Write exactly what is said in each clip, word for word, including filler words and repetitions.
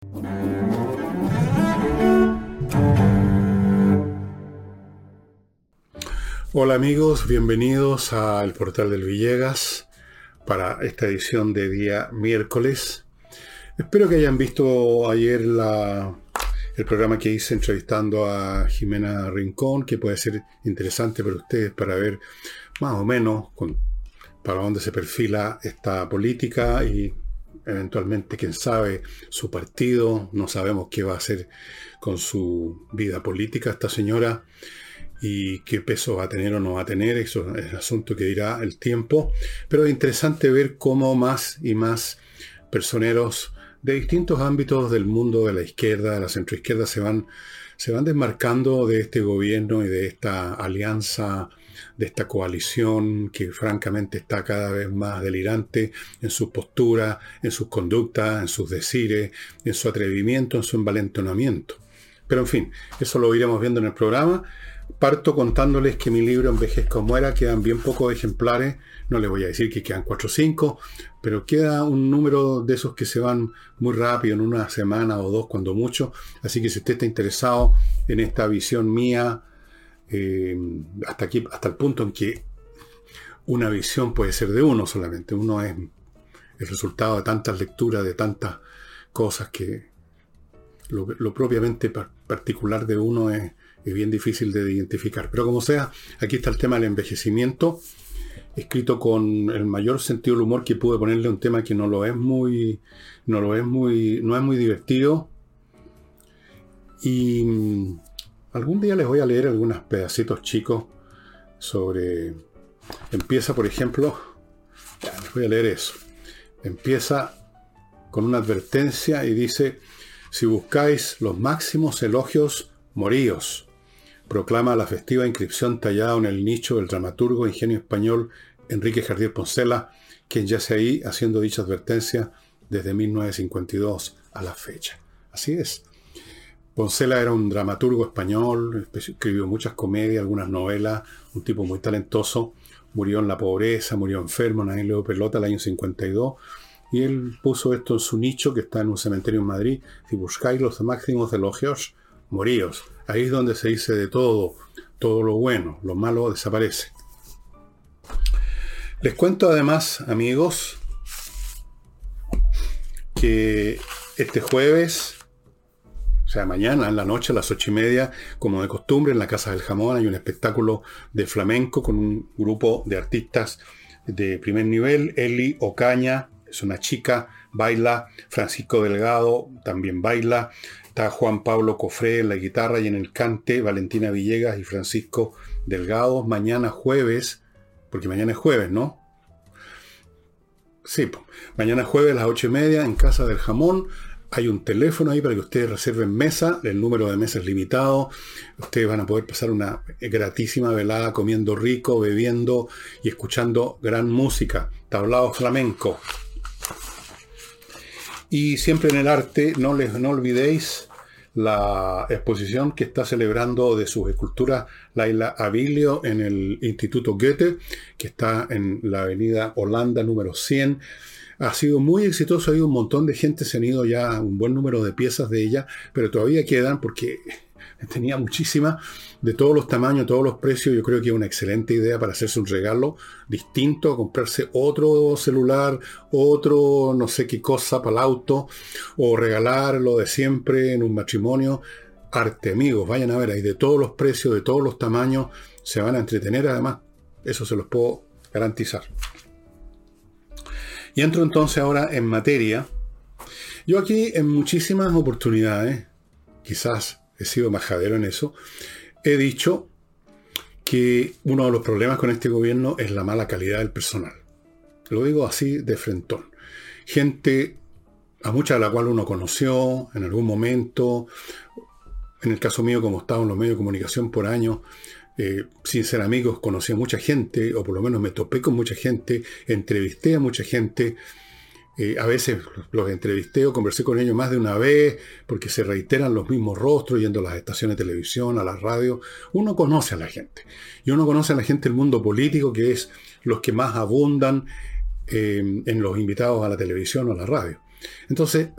Hola amigos, bienvenidos al Portal del Villegas para esta edición de día miércoles. Espero que hayan visto ayer la, el programa que hice entrevistando a Jimena Rincón, que puede ser interesante para ustedes para ver más o menos con, para dónde se perfila esta política y eventualmente, quién sabe, su partido. No sabemos qué va a hacer con su vida política esta señora y qué peso va a tener o no va a tener. Eso es el asunto que dirá el tiempo. Pero es interesante ver cómo más y más personeros de distintos ámbitos del mundo de la izquierda, de la centroizquierda, se van, se van desmarcando de este gobierno y de esta alianza, de esta coalición que francamente está cada vez más delirante en sus posturas, en sus conductas, en sus decires, en su atrevimiento, en su envalentonamiento. Pero en fin, eso lo iremos viendo en el programa. Parto contándoles que mi libro Envejezca o Muera quedan bien pocos ejemplares. No les voy a decir que quedan cuatro o cinco, pero queda un número de esos que se van muy rápido, en una semana o dos cuando mucho. Así que si usted está interesado en esta visión mía, eh, hasta aquí, hasta el punto en que una visión puede ser de uno solamente. Uno es el resultado de tantas lecturas, de tantas cosas que lo, lo propiamente particular de uno es Es bien difícil de identificar. Pero como sea, aquí está el tema del envejecimiento, escrito con el mayor sentido del humor que pude ponerle a un tema que no lo es muy, no lo es muy, no es muy divertido. Y mmm, algún día les voy a leer algunos pedacitos chicos sobre. Empieza, por ejemplo, ya, les voy a leer eso. Empieza con una advertencia y dice: si buscáis los máximos elogios, moríos. Proclama la festiva inscripción tallada en el nicho del dramaturgo e ingenio español Enrique Jardier Poncela, quien yace ahí haciendo dicha advertencia desde mil novecientos cincuenta y dos a la fecha. Así es. Poncela era un dramaturgo español, escribió muchas comedias, algunas novelas, un tipo muy talentoso. Murió en la pobreza, murió enfermo, nadie le dio pelota al año cincuenta y dos. Y él puso esto en su nicho, que está en un cementerio en Madrid: si buscáis los máximos elogios, moríos. Ahí es donde se dice de todo, todo lo bueno, lo malo desaparece. Les cuento además, amigos, que este jueves, o sea, mañana en la noche a las ocho y media, como de costumbre, en la Casa del Jamón hay un espectáculo de flamenco con un grupo de artistas de primer nivel. Eli Ocaña es una chica, baila. Francisco Delgado también baila. Está Juan Pablo Cofré en la guitarra y en el cante Valentina Villegas y Francisco Delgado. Mañana jueves, porque mañana es jueves, ¿no? Sí, pues, mañana jueves a las ocho y media en Casa del Jamón. Hay un teléfono ahí para que ustedes reserven mesa. El número de mesas es limitado. Ustedes van a poder pasar una gratísima velada comiendo rico, bebiendo y escuchando gran música. Tablao flamenco. Y siempre en el arte, no les no olvidéis la exposición que está celebrando de sus esculturas Laila Abilio en el Instituto Goethe, que está en la avenida Holanda número cien. Ha sido muy exitoso, hay un montón de gente, se han ido ya un buen número de piezas de ella, pero todavía quedan porque tenía muchísimas, de todos los tamaños, todos los precios. Yo creo que es una excelente idea para hacerse un regalo distinto, comprarse otro celular, otro no sé qué cosa para el auto, o regalar lo de siempre en un matrimonio. Arte, amigos, vayan a ver, hay de todos los precios, de todos los tamaños, se van a entretener además, eso se los puedo garantizar. Y entro entonces ahora en materia. Yo aquí en muchísimas oportunidades, quizás he sido majadero en eso, he dicho que uno de los problemas con este gobierno es la mala calidad del personal. Lo digo así de frentón. Gente, a mucha de la cual uno conoció en algún momento. En el caso mío, como estaba en los medios de comunicación por años, eh, sin ser amigos, conocí a mucha gente, o por lo menos me topé con mucha gente, entrevisté a mucha gente. Eh, a veces los entrevisté o conversé con ellos más de una vez porque se reiteran los mismos rostros yendo a las estaciones de televisión, a la radio. Uno conoce a la gente. Y uno conoce a la gente del mundo político, que es los que más abundan eh, en los invitados a la televisión o a la radio. Entonces,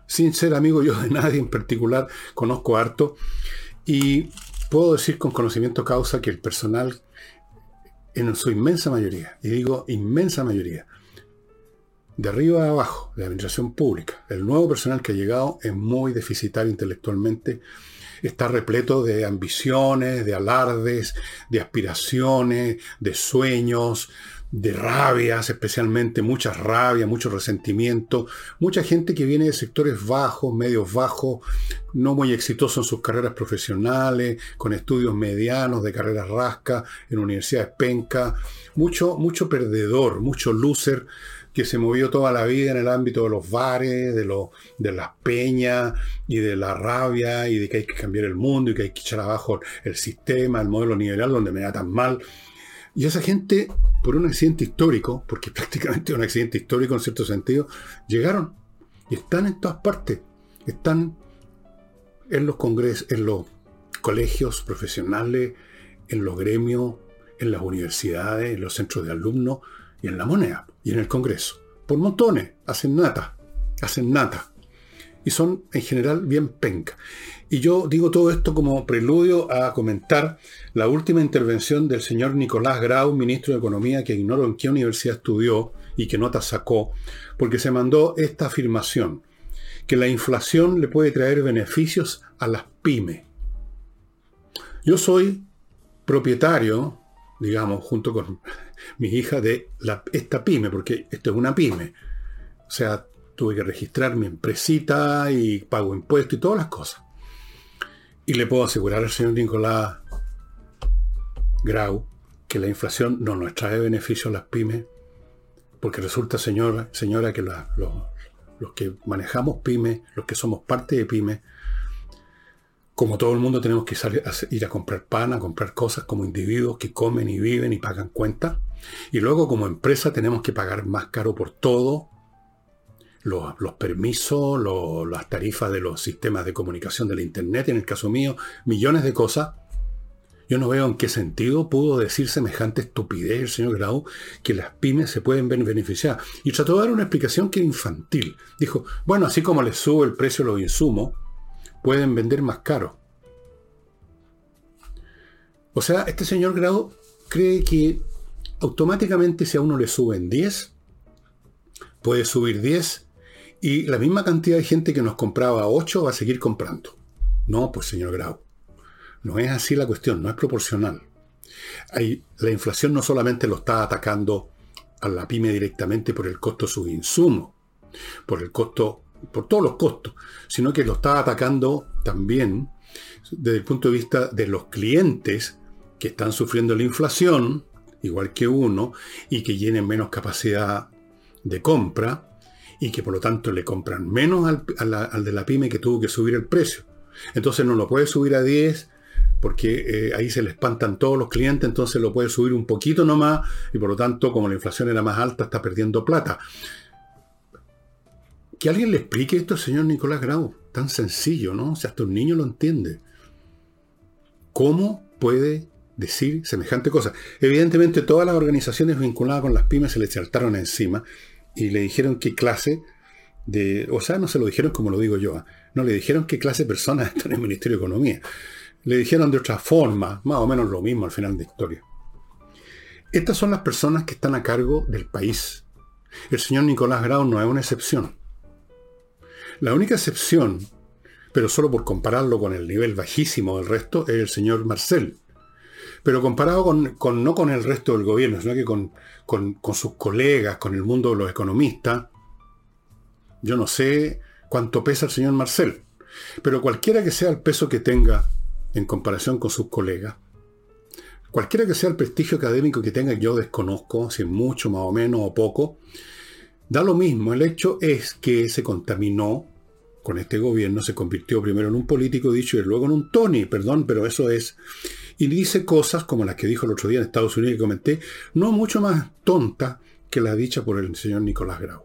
sin ser amigo yo de nadie en particular, conozco harto, y puedo decir con conocimiento causa que el personal, en su inmensa mayoría, y digo inmensa mayoría, de arriba a abajo, de la administración pública, el nuevo personal que ha llegado es muy deficitario intelectualmente, está repleto de ambiciones, de alardes, de aspiraciones, de sueños, de rabias, especialmente mucha rabia, mucho resentimiento, mucha gente que viene de sectores bajos, medios bajos, no muy exitosos en sus carreras profesionales, con estudios medianos, de carreras rascas, en universidades pencas, mucho, mucho perdedor, mucho loser, que se movió toda la vida en el ámbito de los bares, de, los, de las peñas y de la rabia y de que hay que cambiar el mundo y que hay que echar abajo el sistema, el modelo nivelal donde me da tan mal. Y esa gente, por un accidente histórico, porque prácticamente es un accidente histórico en cierto sentido, llegaron y están en todas partes. Están en los congresos, en los colegios profesionales, en los gremios, en las universidades, en los centros de alumnos y en la moneda y en el Congreso. Por montones, hacen nata, hacen nata. Y son en general bien penca. Y yo digo todo esto como preludio a comentar la última intervención del señor Nicolás Grau, ministro de Economía, que ignoro en qué universidad estudió y qué nota sacó, porque se mandó esta afirmación, que la inflación le puede traer beneficios a las pymes. Yo soy propietario, digamos, junto con mi hija, de la, esta pyme, porque esto es una pyme. O sea, tuve que registrar mi empresita y pago impuestos y todas las cosas. Y le puedo asegurar al señor Nicolás Grau que la inflación no nos trae beneficio a las pymes, porque resulta, señora, señora que la, los, los que manejamos pymes, los que somos parte de pymes, como todo el mundo tenemos que salir a, ir a comprar pan, a comprar cosas como individuos que comen y viven y pagan cuentas. Y luego como empresa tenemos que pagar más caro por todo. Los, los permisos, los, las tarifas de los sistemas de comunicación del Internet, en el caso mío, millones de cosas. Yo no veo en qué sentido pudo decir semejante estupidez el señor Grau, que las pymes se pueden beneficiar. Y trató de dar una explicación que era infantil. Dijo, bueno, así como les sube el precio de los insumos, pueden vender más caro. O sea, este señor Grau cree que automáticamente si a uno le suben diez, puede subir diez y la misma cantidad de gente que nos compraba ocho va a seguir comprando. No, pues señor Grau, no es así la cuestión, no es proporcional. Hay, la inflación no solamente lo está atacando a la pyme directamente por el costo de sus insumos, por el costo, por todos los costos, sino que lo está atacando también desde el punto de vista de los clientes que están sufriendo la inflación, igual que uno, y que tienen menos capacidad de compra, y que por lo tanto le compran menos al, a la, al de la pyme que tuvo que subir el precio. Entonces no lo puede subir a diez, porque eh, ahí se le espantan todos los clientes, entonces lo puede subir un poquito nomás, y por lo tanto, como la inflación era más alta, está perdiendo plata. Que alguien le explique esto al señor Nicolás Grau. Tan sencillo, ¿no? O sea, hasta un niño lo entiende. ¿Cómo puede decir semejante cosa? Evidentemente, todas las organizaciones vinculadas con las pymes se le saltaron encima y le dijeron qué clase de... O sea, no se lo dijeron como lo digo yo. No, le dijeron qué clase de personas están en el Ministerio de Economía. Le dijeron de otra forma, más o menos lo mismo al final de la historia. Estas son las personas que están a cargo del país. El señor Nicolás Grau no es una excepción. La única excepción, pero solo por compararlo con el nivel bajísimo del resto, es el señor Marcel. Pero comparado con, con no con el resto del gobierno, sino que con, con, con sus colegas, con el mundo de los economistas, yo no sé cuánto pesa el señor Marcel. Pero cualquiera que sea el peso que tenga en comparación con sus colegas, cualquiera que sea el prestigio académico que tenga, yo desconozco, si es mucho, más o menos, o poco, da lo mismo. El hecho es que se contaminó con este gobierno, se convirtió primero en un político dicho y luego en un Tony, perdón, pero eso es. Y dice cosas como las que dijo el otro día en Estados Unidos que comenté, no mucho más tontas que la dicha por el señor Nicolás Grau.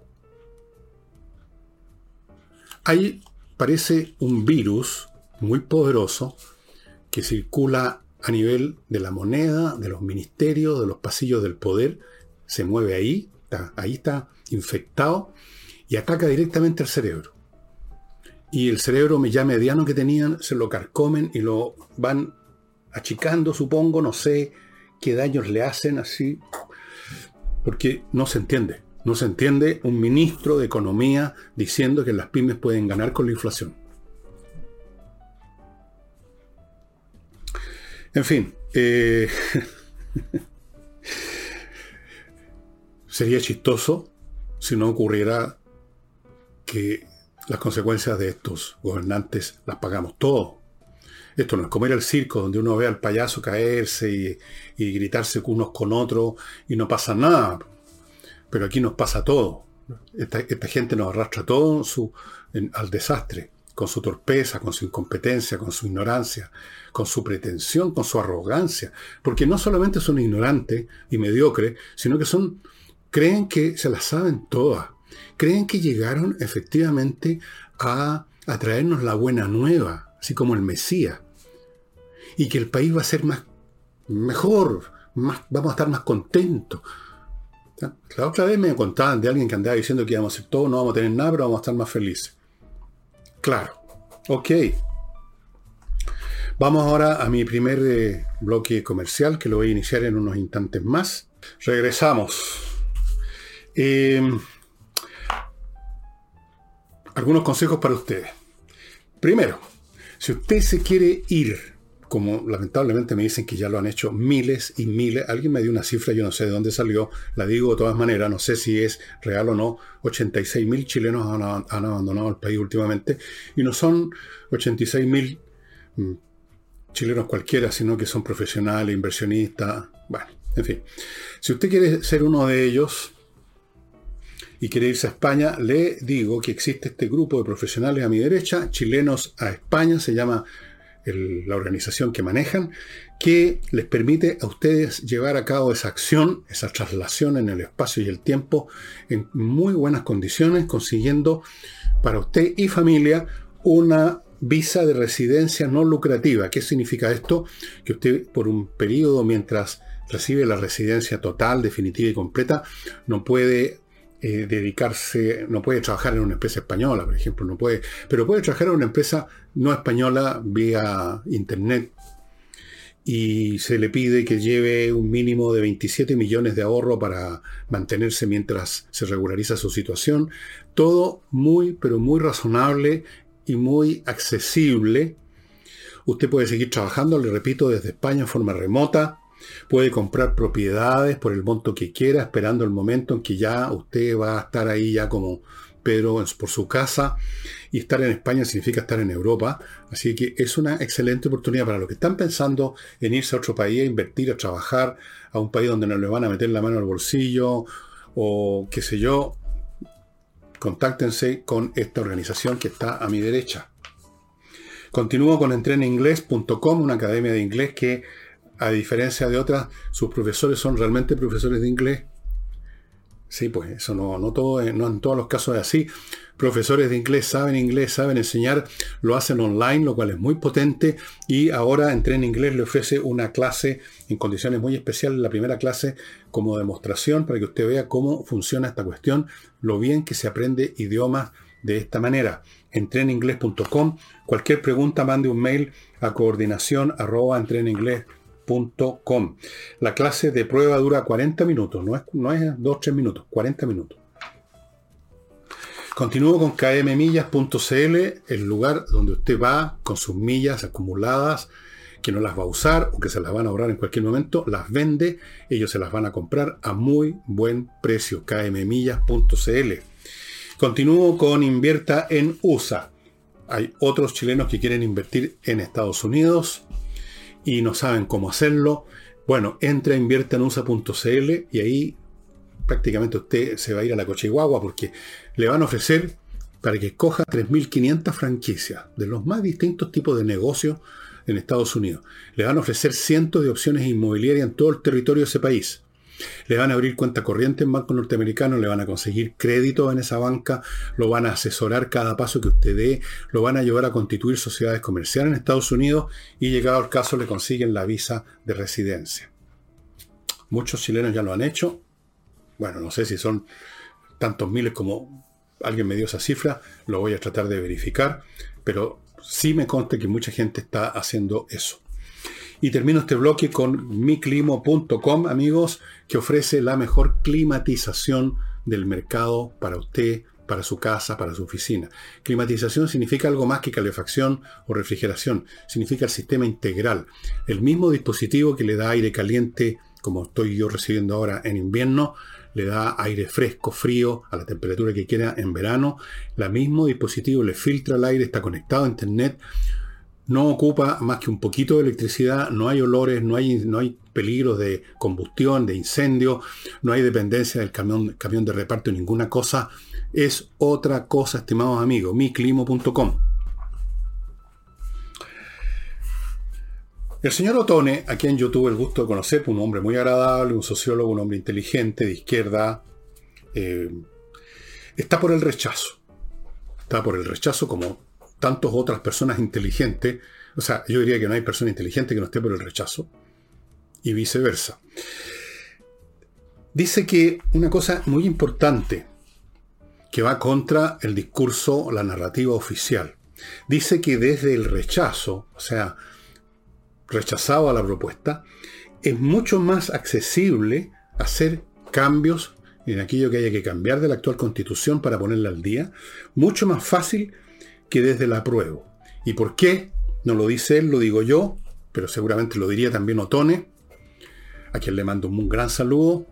Ahí parece un virus muy poderoso que circula a nivel de la moneda, de los ministerios, de los pasillos del poder, se mueve ahí, está, ahí está infectado y ataca directamente al cerebro. y el cerebro ya mediano que tenían se lo carcomen y lo van achicando, supongo, no sé qué daños le hacen así, porque no se entiende. No se entiende un ministro de Economía diciendo que las pymes pueden ganar con la inflación. En fin, eh, sería chistoso si no ocurriera que las consecuencias de estos gobernantes las pagamos todos. Esto no es como ir al circo, donde uno ve al payaso caerse y, y gritarse unos con otros y no pasa nada. Pero aquí nos pasa todo. Esta, esta gente nos arrastra todo su, en, al desastre, con su torpeza, con su incompetencia, con su ignorancia, con su pretensión, con su arrogancia. Porque no solamente son ignorantes y mediocres, sino que son, creen que se las saben todas. Creen que llegaron efectivamente a, a traernos la buena nueva, así como el Mesías. Y que el país va a ser más, mejor, más, vamos a estar más contentos. La otra vez me contaban de alguien que andaba diciendo que íbamos a hacer todo, no vamos a tener nada, pero vamos a estar más felices. Claro, ok. Vamos ahora a mi primer eh, bloque comercial, que lo voy a iniciar en unos instantes más. Regresamos. Eh, algunos consejos para ustedes. Primero, si usted se quiere ir, como lamentablemente me dicen que ya lo han hecho miles y miles, alguien me dio una cifra, yo no sé de dónde salió, la digo de todas maneras, no sé si es real o no, ochenta y seis mil chilenos han, han abandonado el país últimamente, y no son ochenta y seis mil mmm, chilenos cualquiera, sino que son profesionales, inversionistas, bueno, en fin. Si usted quiere ser uno de ellos y quiere irse a España, le digo que existe este grupo de profesionales a mi derecha, Chilenos a España, se llama El, la organización que manejan, que les permite a ustedes llevar a cabo esa acción, esa traslación en el espacio y el tiempo en muy buenas condiciones, consiguiendo para usted y familia una visa de residencia no lucrativa. ¿Qué significa esto? Que usted por un periodo, mientras recibe la residencia total, definitiva y completa, no puede eh, dedicarse, no puede trabajar en una empresa española, por ejemplo, no puede, pero puede trabajar en una empresa no española vía internet, y se le pide que lleve un mínimo de veintisiete millones de ahorro para mantenerse mientras se regulariza su situación. Todo muy, pero muy razonable y muy accesible. Usted puede seguir trabajando, le repito, desde España en forma remota. Puede comprar propiedades por el monto que quiera, esperando el momento en que ya usted va a estar ahí ya como Pedro por su casa. Y estar en España significa estar en Europa. Así que es una excelente oportunidad para los que están pensando en irse a otro país, a invertir, a trabajar, a un país donde no le van a meter la mano al bolsillo o qué sé yo. Contáctense con esta organización que está a mi derecha. Continúo con entrena inglés punto com, una academia de inglés que, a diferencia de otras, sus profesores son realmente profesores de inglés. Sí, pues eso no, no, todo, no en todos los casos es así. Profesores de inglés saben inglés, saben enseñar, lo hacen online, lo cual es muy potente. Y ahora Entrena Inglés le ofrece una clase en condiciones muy especiales, la primera clase como demostración para que usted vea cómo funciona esta cuestión, lo bien que se aprende idiomas de esta manera. entrena inglés punto com. Cualquier pregunta, mande un mail a coordinación arroba entrena inglés punto com. La clase de prueba dura cuarenta minutos, no es, no es dos tres minutos, cuarenta minutos. Continúo con k m millas punto c l, el lugar donde usted va con sus millas acumuladas, que no las va a usar o que se las van a ahorrar en cualquier momento, las vende, ellos se las van a comprar a muy buen precio, k m millas punto c l. Continúo con Invierta en U S A. Hay otros chilenos que quieren invertir en Estados Unidos y no saben cómo hacerlo. Bueno, entra a invierta en u s a punto c l y ahí prácticamente usted se va a ir a la cochiguagua porque le van a ofrecer para que escoja tres mil quinientas franquicias de los más distintos tipos de negocios en Estados Unidos. Le van a ofrecer cientos de opciones inmobiliarias en todo el territorio de ese país. Le van a abrir cuenta corriente en banco norteamericano, le van a conseguir crédito en esa banca, lo van a asesorar cada paso que usted dé, lo van a llevar a constituir sociedades comerciales en Estados Unidos y, llegado el caso, le consiguen la visa de residencia. Muchos chilenos ya lo han hecho. Bueno, no sé si son tantos miles como alguien me dio esa cifra, lo voy a tratar de verificar, pero sí me consta que mucha gente está haciendo eso. Y termino este bloque con mi climo punto com, amigos, que ofrece la mejor climatización del mercado para usted, para su casa, para su oficina. Climatización significa algo más que calefacción o refrigeración. Significa el sistema integral. El mismo dispositivo que le da aire caliente, como estoy yo recibiendo ahora en invierno, le da aire fresco, frío, a la temperatura que quiera en verano. El mismo dispositivo le filtra el aire, está conectado a internet. No ocupa más que un poquito de electricidad, no hay olores, no hay, no hay peligros de combustión, de incendio, no hay dependencia del camión, camión de reparto, ninguna cosa. Es otra cosa, estimados amigos, mi climo punto com. El señor Ottone, a quien yo tuve el gusto de conocer, un hombre muy agradable, un sociólogo, un hombre inteligente, de izquierda, eh, está por el rechazo. Está por el rechazo como tantas otras personas inteligentes. O sea, yo diría que no hay persona inteligente que no esté por el rechazo. Y viceversa. Dice que una cosa muy importante que va contra el discurso, la narrativa oficial. Dice que desde el rechazo, o sea, rechazado a la propuesta, es mucho más accesible hacer cambios en aquello que haya que cambiar de la actual Constitución para ponerla al día. Mucho más fácil que desde el apruebo. ¿Y por qué? No lo dice él, lo digo yo, pero seguramente lo diría también Ottone, a quien le mando un gran saludo,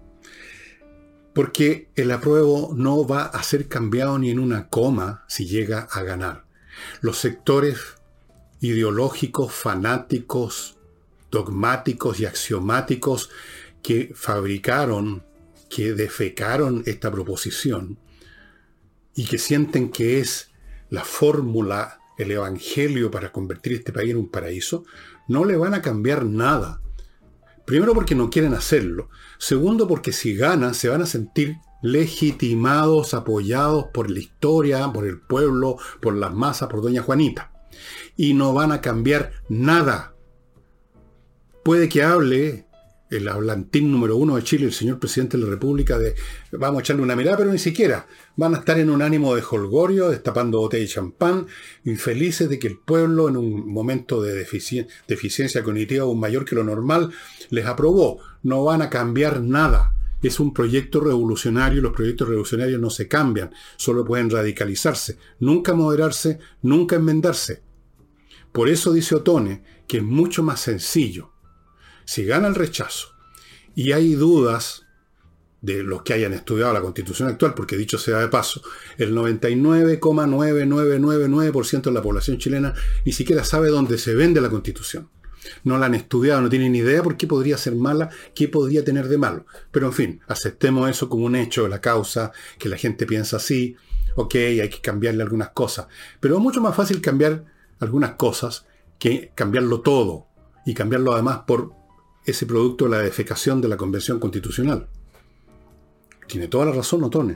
porque el apruebo no va a ser cambiado ni en una coma si llega a ganar. Los sectores ideológicos, fanáticos, dogmáticos y axiomáticos que fabricaron, que defecaron esta proposición y que sienten que es la fórmula, el evangelio para convertir este país en un paraíso, no le van a cambiar nada. Primero porque no quieren hacerlo. Segundo porque si ganan se van a sentir legitimados, apoyados por la historia, por el pueblo, por las masas, por doña Juanita. Y no van a cambiar nada. Puede que hable el hablantín número uno de Chile, el señor presidente de la República, de vamos a echarle una mirada, pero ni siquiera. Van a estar en un ánimo de jolgorio, destapando botella de champán, y felices de que el pueblo, en un momento de defici- deficiencia cognitiva aún mayor que lo normal, les aprobó. No van a cambiar nada. Es un proyecto revolucionario, y los proyectos revolucionarios no se cambian, solo pueden radicalizarse, nunca moderarse, nunca enmendarse. Por eso dice Ottone que es mucho más sencillo. Si gana el rechazo y hay dudas de los que hayan estudiado la Constitución actual, porque dicho sea de paso, el noventa y nueve coma nueve nueve nueve nueve por ciento de la población chilena ni siquiera sabe dónde se vende la Constitución. No la han estudiado, no tienen ni idea por qué podría ser mala, qué podría tener de malo. Pero en fin, aceptemos eso como un hecho de la causa, que la gente piensa así, ok, hay que cambiarle algunas cosas. Pero es mucho más fácil cambiar algunas cosas que cambiarlo todo, y cambiarlo además por ese producto de la defecación de la Convención Constitucional. Tiene toda la razón Ottone.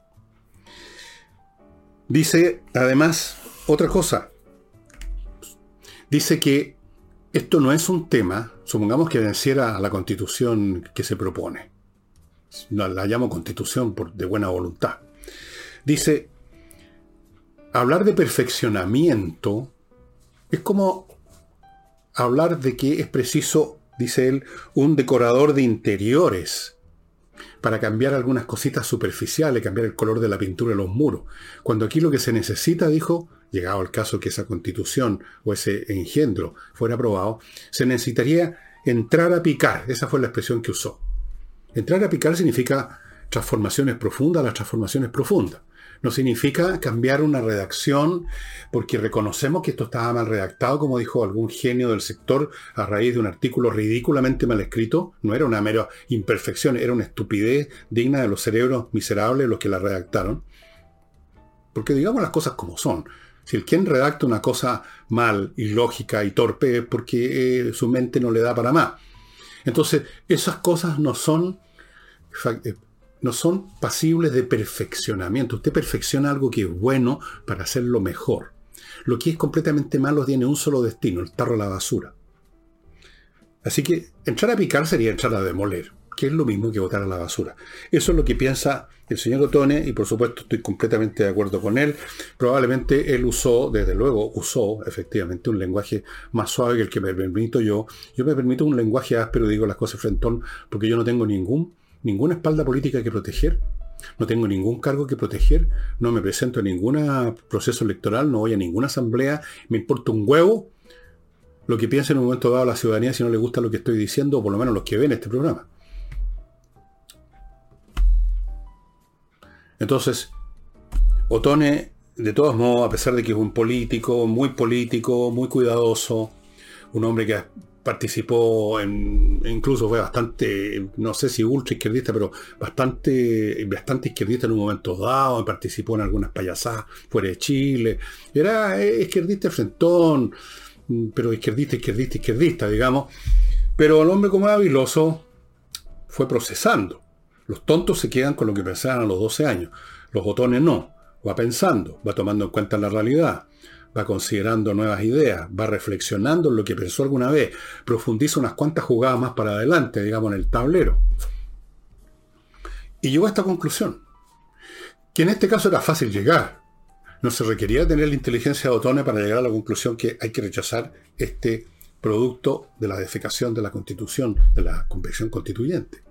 Dice, además, otra cosa. Dice que esto no es un tema, supongamos que venciera a la Constitución que se propone. No, la llamo Constitución por, de buena voluntad. Dice, hablar de perfeccionamiento es como hablar de que es preciso, dice él, un decorador de interiores para cambiar algunas cositas superficiales, cambiar el color de la pintura de los muros. Cuando aquí lo que se necesita, dijo, llegado el caso que esa constitución o ese engendro fuera aprobado, se necesitaría entrar a picar. Esa fue la expresión que usó. Entrar a picar significa transformaciones profundas, las transformaciones profundas. No significa cambiar una redacción porque reconocemos que esto estaba mal redactado, como dijo algún genio del sector a raíz de un artículo ridículamente mal escrito. No era una mera imperfección, era una estupidez digna de los cerebros miserables los que la redactaron. Porque digamos las cosas como son. Si el quien redacta una cosa mal, ilógica y torpe es porque eh, su mente no le da para más. Entonces, esas cosas no son... no son pasibles de perfeccionamiento. Usted perfecciona algo que es bueno para hacerlo mejor. Lo que es completamente malo tiene un solo destino, el tarro a la basura. Así que entrar a picar sería entrar a demoler. que es lo mismo que botar a la basura. Eso es lo que piensa el señor Otone, y por supuesto estoy completamente de acuerdo con él. Probablemente él usó, desde luego, usó efectivamente un lenguaje más suave que el que me permito yo. Yo me permito un lenguaje áspero, digo las cosas frentón, porque yo no tengo ningún, ninguna espalda política que proteger, no tengo ningún cargo que proteger, no me presento a ningún proceso electoral, no voy a ninguna asamblea, me importa un huevo lo que piensa en un momento dado la ciudadanía si no le gusta lo que estoy diciendo, o por lo menos los que ven este programa. Entonces, Otone, de todos modos, a pesar de que es un político, muy político, muy cuidadoso, un hombre que participó en, incluso fue bastante, no sé si ultra izquierdista, pero bastante, bastante izquierdista en un momento dado, participó en algunas payasadas fuera de Chile, era izquierdista frentón, pero izquierdista, izquierdista, izquierdista, digamos, pero el hombre como habiloso fue procesando. Los tontos se quedan con lo que pensaban a los doce años. Los botones no. Va pensando, va tomando en cuenta la realidad, va considerando nuevas ideas, va reflexionando en lo que pensó alguna vez, profundiza unas cuantas jugadas más para adelante, digamos, en el tablero. Y llegó a esta conclusión, que en este caso era fácil llegar. No se requería tener la inteligencia de Otone para llegar a la conclusión que hay que rechazar este producto de la defecación de la Constitución, de la Convención Constituyente.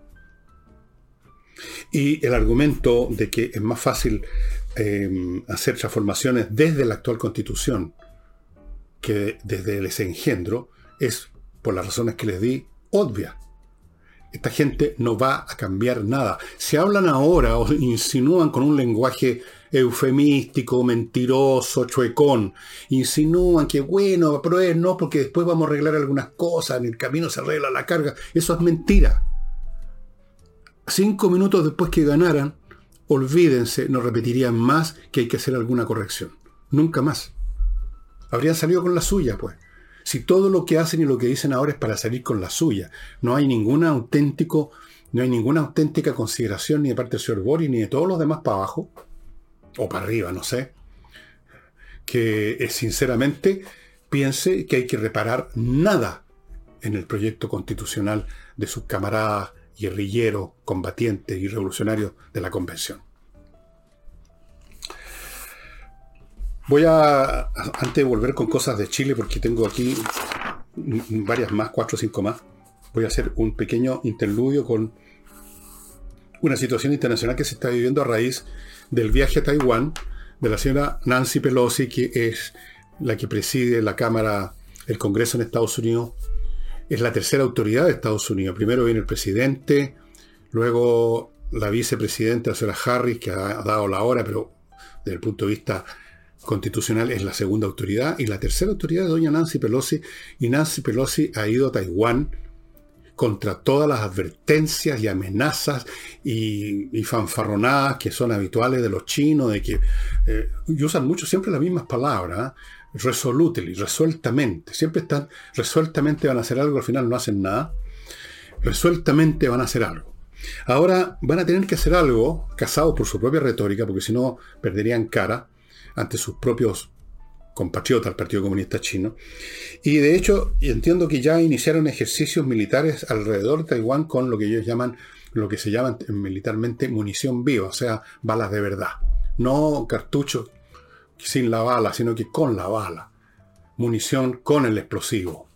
Y el argumento de que es más fácil eh, hacer transformaciones desde la actual Constitución que desde ese engendro es, por las razones que les di, obvia. Esta gente no va a cambiar nada. Se hablan ahora o insinúan con un lenguaje eufemístico, mentiroso, chuecón. Insinúan que, bueno, pero es no, porque después vamos a arreglar algunas cosas, en el camino se arregla la carga. Eso es mentira. Cinco minutos después que ganaran, olvídense, no repetirían más que hay que hacer alguna corrección. Nunca más. Habrían salido con la suya, pues. Si todo lo que hacen y lo que dicen ahora es para salir con la suya, no hay ninguna auténtico, no hay ninguna auténtica consideración ni de parte del señor Boric ni de todos los demás para abajo, o para arriba, no sé, que eh, sinceramente piense que hay que reparar nada en el proyecto constitucional de sus camaradas guerrilleros, combatientes y revolucionarios de la Convención. Voy a, antes de volver con cosas de Chile, porque tengo aquí varias más, cuatro o cinco más, voy a hacer un pequeño interludio con una situación internacional que se está viviendo a raíz del viaje a Taiwán de la señora Nancy Pelosi, que es la que preside la Cámara, el Congreso en Estados Unidos. Es la tercera autoridad de Estados Unidos. Primero viene el presidente, luego la vicepresidenta, la señora Harris, que ha dado la hora, pero desde el punto de vista constitucional es la segunda autoridad, y la tercera autoridad es doña Nancy Pelosi, y Nancy Pelosi ha ido a Taiwán contra todas las advertencias y amenazas y, y fanfarronadas que son habituales de los chinos, de que eh, y usan mucho siempre las mismas palabras, ¿eh? Resolutely, resueltamente, siempre están, resueltamente van a hacer algo, al final no hacen nada, resueltamente van a hacer algo. Ahora van a tener que hacer algo, casados por su propia retórica, porque si no perderían cara ante sus propios compatriotas del Partido Comunista Chino. Y de hecho, entiendo que ya iniciaron ejercicios militares alrededor de Taiwán con lo que ellos llaman, lo que se llama militarmente munición viva, o sea, balas de verdad. No cartuchos sin la bala, sino que con la bala. Munición con el explosivo.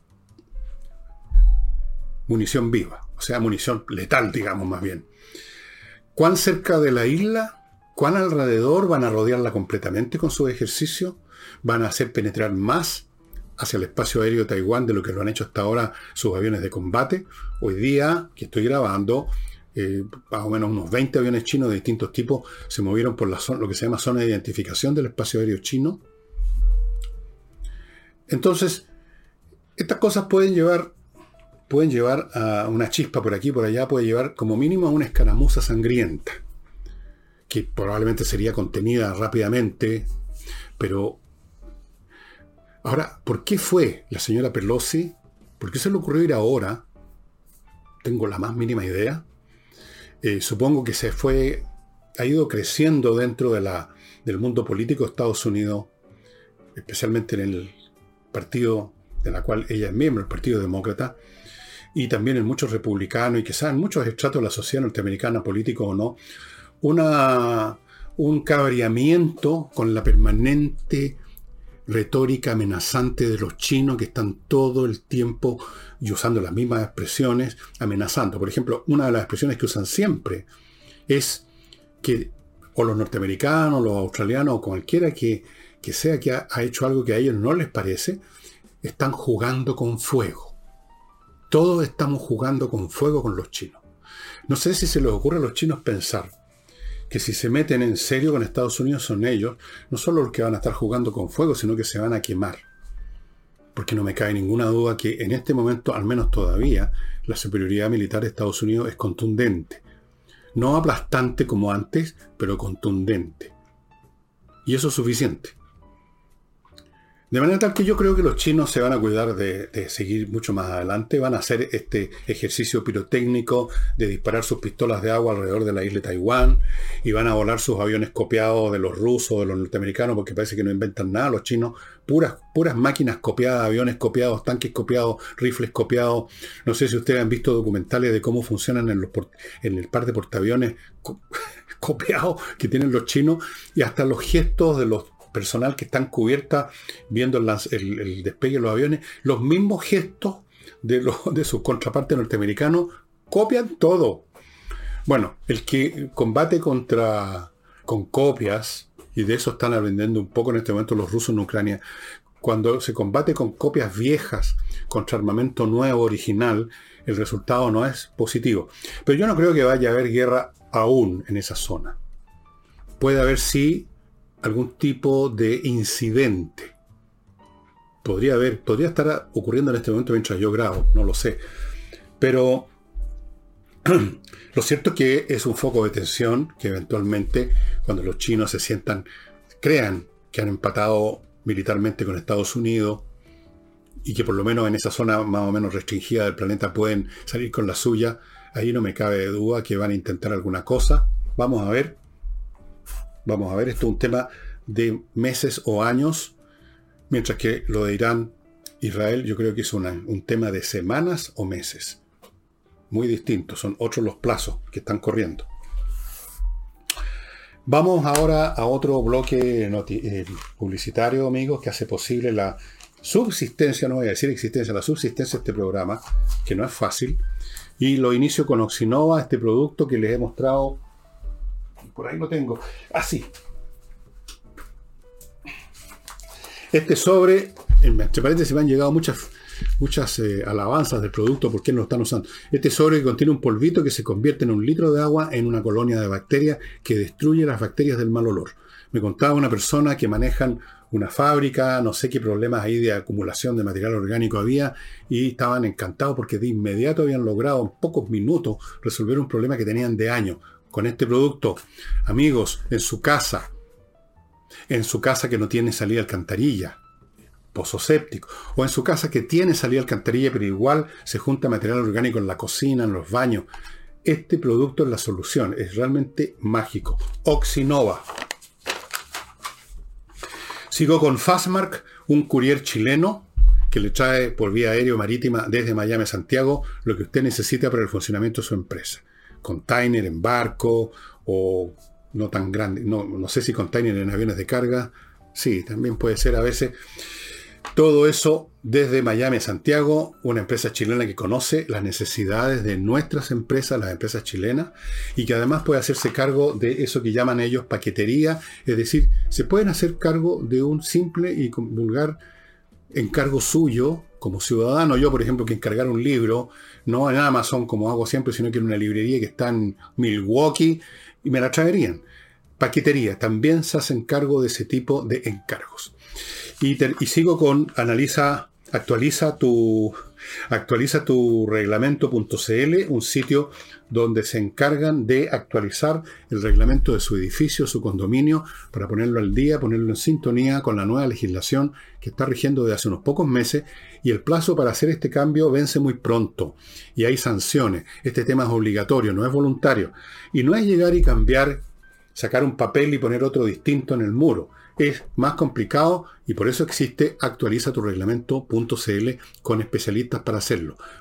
Munición viva, o sea, munición letal, digamos más bien. ¿Cuán cerca de la isla? ¿Cuán alrededor van a rodearla completamente con sus ejercicios? ¿Van a hacer penetrar más hacia el espacio aéreo de Taiwán de lo que lo han hecho hasta ahora sus aviones de combate? Hoy día, que estoy grabando, eh, más o menos unos veinte aviones chinos de distintos tipos se movieron por la zona, lo que se llama zona de identificación del espacio aéreo chino. Entonces, estas cosas pueden llevar, pueden llevar a una chispa por aquí, por allá, puede llevar como mínimo a una escaramuza sangrienta, que probablemente sería contenida rápidamente, pero ahora, ¿por qué fue la señora Pelosi? ¿Por qué se le ocurrió ir ahora? Tengo la más mínima idea. Eh, supongo que se fue, ha ido creciendo dentro de la, del mundo político de Estados Unidos, especialmente en el partido de la cual ella es miembro, el Partido Demócrata, y también en muchos republicanos y quizás en muchos estratos de la sociedad norteamericana, políticos o no, una, un cabreamiento con la permanente retórica amenazante de los chinos que están todo el tiempo y usando las mismas expresiones, amenazando. Por ejemplo, una de las expresiones que usan siempre es que o los norteamericanos, los australianos o cualquiera que, que sea que ha, ha hecho algo que a ellos no les parece, están jugando con fuego. Todos estamos jugando con fuego con los chinos. No sé si se les ocurre a los chinos pensar que si se meten en serio con Estados Unidos son ellos, no solo los que van a estar jugando con fuego, sino que se van a quemar. Porque no me cabe ninguna duda que en este momento, al menos todavía, la superioridad militar de Estados Unidos es contundente. No aplastante como antes, pero contundente. Y eso es suficiente. De manera tal que yo creo que los chinos se van a cuidar de, de seguir mucho más adelante. Van a hacer este ejercicio pirotécnico de disparar sus pistolas de agua alrededor de la isla de Taiwán y van a volar sus aviones copiados de los rusos, de los norteamericanos, porque parece que no inventan nada los chinos. Puras, puras máquinas copiadas, aviones copiados, tanques copiados, rifles copiados. No sé si ustedes han visto documentales de cómo funcionan en, los port- en el par de portaaviones co- copiados que tienen los chinos y hasta los gestos de los personal que están cubiertas viendo el, el, el despegue de los aviones, los mismos gestos de, los, de sus contrapartes norteamericanos copian todo. Bueno, el que combate contra con copias, y de eso están aprendiendo un poco en este momento los rusos en Ucrania, cuando se combate con copias viejas contra armamento nuevo, original, el resultado no es positivo. Pero yo no creo que vaya a haber guerra aún en esa zona. Puede haber sí algún tipo de incidente. Podría haber, podría estar ocurriendo en este momento mientras yo grabo, no lo sé. Pero lo cierto es que es un foco de tensión que eventualmente, cuando los chinos se sientan, crean que han empatado militarmente con Estados Unidos y que por lo menos en esa zona más o menos restringida del planeta pueden salir con la suya, ahí no me cabe duda que van a intentar alguna cosa. Vamos a ver. Vamos a ver, esto es un tema de meses o años, mientras que lo de Irán, Israel, yo creo que es una, un tema de semanas o meses. Muy distinto, son otros los plazos que están corriendo. Vamos ahora a otro bloque noti- eh, publicitario, amigos, que hace posible la subsistencia, no voy a decir existencia, la subsistencia de este programa, que no es fácil. Y lo inicio con Oxinova, este producto que les he mostrado. Por ahí lo tengo. Así. Este sobre, entre paréntesis, me han llegado muchas, muchas eh, alabanzas del producto, por qué no lo están usando. Este sobre que contiene un polvito que se convierte en un litro de agua en una colonia de bacterias que destruye las bacterias del mal olor. Me contaba una persona que manejan una fábrica, no sé qué problemas ahí de acumulación de material orgánico había, y estaban encantados porque de inmediato habían logrado en pocos minutos resolver un problema que tenían de años. Con este producto, amigos, en su casa, en su casa que no tiene salida alcantarilla, pozo séptico, o en su casa que tiene salida alcantarilla, pero igual se junta material orgánico en la cocina, en los baños. Este producto es la solución, es realmente mágico. Oxinova. Sigo con Fastmark, un courier chileno que le trae por vía aérea o marítima desde Miami a Santiago lo que usted necesita para el funcionamiento de su empresa. Container en barco o no tan grande, no, no sé si container en aviones de carga, sí, también puede ser a veces. Todo eso desde Miami a Santiago, una empresa chilena que conoce las necesidades de nuestras empresas, las empresas chilenas, y que además puede hacerse cargo de eso que llaman ellos paquetería, es decir, se pueden hacer cargo de un simple y vulgar encargo suyo como ciudadano. Yo, por ejemplo, que encargar un libro, no en Amazon como hago siempre, sino que en una librería que está en Milwaukee, y me la traerían. Paquetería, también se hacen cargo de ese tipo de encargos. Y, te, y sigo con analiza, actualiza tu, actualiza tu reglamento punto c l, un sitio donde se encargan de actualizar el reglamento de su edificio, su condominio, para ponerlo al día, ponerlo en sintonía con la nueva legislación que está rigiendo desde hace unos pocos meses, y el plazo para hacer este cambio vence muy pronto, y hay sanciones. Este tema es obligatorio, no es voluntario, y no es llegar y cambiar, sacar un papel y poner otro distinto en el muro. Es más complicado y por eso existe actualiza tu reglamento punto c l con especialistas para hacerlo.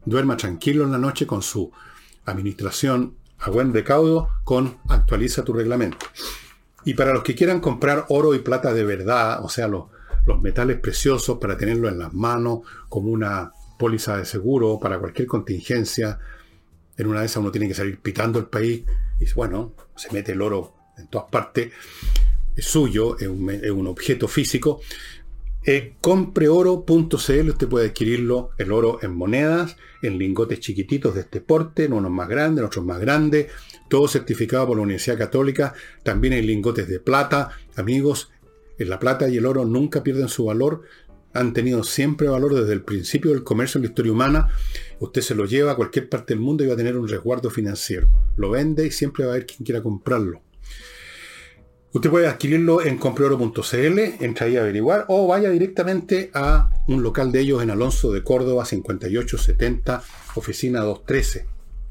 duerma tranquilo en la noche con su administración a buen recaudo con actualiza tu reglamento. Y para los que quieran comprar oro y plata de verdad, o sea, los, los metales preciosos para tenerlo en las manos como una póliza de seguro para cualquier contingencia, en una de esas uno tiene que salir pitando el país y bueno, se mete el oro en todas partes, es suyo, es un, es un objeto físico. Eh, compreoro punto c l, usted puede adquirirlo, el oro en monedas, en lingotes chiquititos de este porte, en unos más grandes, en otros más grandes, todo certificado por la Universidad Católica. También hay lingotes de plata. Amigos, la plata y el oro nunca pierden su valor, han tenido siempre valor desde el principio del comercio en la historia humana. Usted se lo lleva a cualquier parte del mundo y va a tener un resguardo financiero. Lo vende y siempre va a haber quien quiera comprarlo. Usted puede adquirirlo en compreoro punto c l, entra ahí a averiguar, o vaya directamente a un local de ellos en Alonso de Córdoba, cincuenta y ocho setenta, oficina doscientos trece.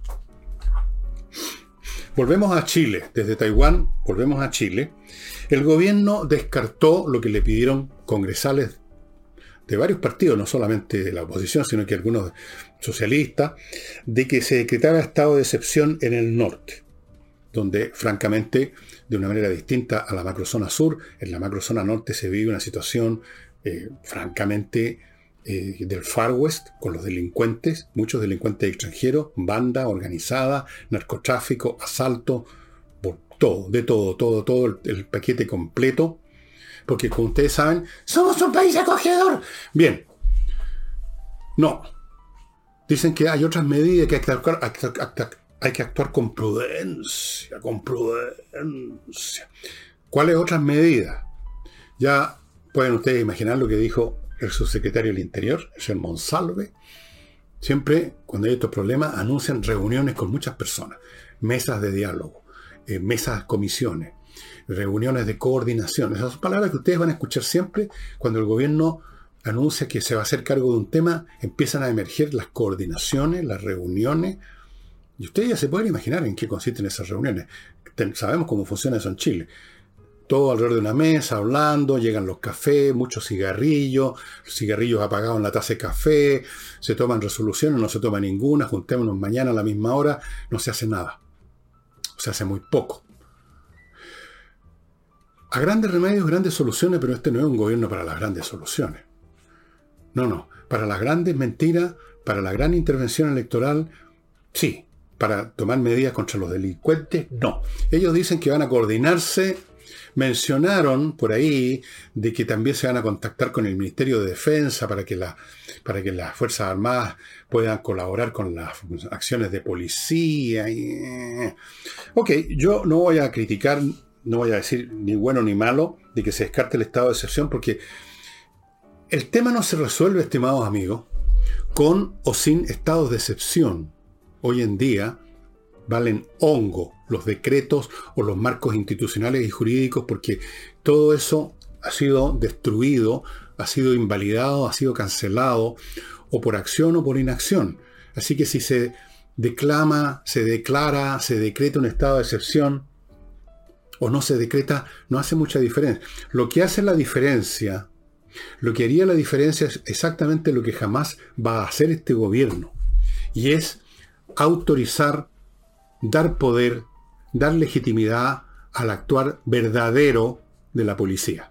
Volvemos a Chile, desde Taiwán, volvemos a Chile. El gobierno descartó lo que le pidieron congresales de varios partidos, no solamente de la oposición, sino que algunos socialistas, de que se decretara estado de excepción en el norte, donde francamente, de una manera distinta a la macrozona sur, en la macrozona norte se vive una situación eh, francamente eh, del Far West, con los delincuentes, muchos delincuentes extranjeros, banda organizada, narcotráfico, asalto, por todo, de todo, todo, todo el, el paquete completo, porque como ustedes saben, somos un país acogedor. Bien, no, dicen que hay otras medidas que hay que actuar, hay que actuar con prudencia, con prudencia. ¿Cuáles otras medidas? Ya pueden ustedes imaginar lo que dijo el subsecretario del Interior, el señor Monsalve. Siempre, cuando hay estos problemas, anuncian reuniones con muchas personas, mesas de diálogo, eh, mesas, comisiones, reuniones de coordinación. Esas son palabras que ustedes van a escuchar siempre cuando el gobierno anuncia que se va a hacer cargo de un tema, empiezan a emerger las coordinaciones, las reuniones. Y ustedes ya se pueden imaginar en qué consisten esas reuniones. Sabemos cómo funciona eso en Chile. Todo alrededor de una mesa, hablando, llegan los cafés, muchos cigarrillos, cigarrillos apagados en la taza de café, se toman resoluciones, no se toma ninguna, juntémonos mañana a la misma hora, no se hace nada. Se hace muy poco. A grandes remedios, grandes soluciones, pero este no es un gobierno para las grandes soluciones. No, no. Para las grandes mentiras, para la gran intervención electoral, sí. Para tomar medidas contra los delincuentes, no. Ellos dicen que van a coordinarse. Mencionaron por ahí de que también se van a contactar con el Ministerio de Defensa para que, la, para que las Fuerzas Armadas puedan colaborar con las acciones de policía. Ok, yo no voy a criticar, no voy a decir ni bueno ni malo de que se descarte el estado de excepción, porque el tema no se resuelve, estimados amigos, con o sin estados de excepción. Hoy en día valen hongo los decretos o los marcos institucionales y jurídicos, porque todo eso ha sido destruido, ha sido invalidado, ha sido cancelado, o por acción o por inacción. Así que si se declama, se declara, se decreta un estado de excepción, o no se decreta, no hace mucha diferencia. Lo que hace la diferencia, lo que haría la diferencia es exactamente lo que jamás va a hacer este gobierno, y es autorizar, dar poder, dar legitimidad al actuar verdadero de la policía.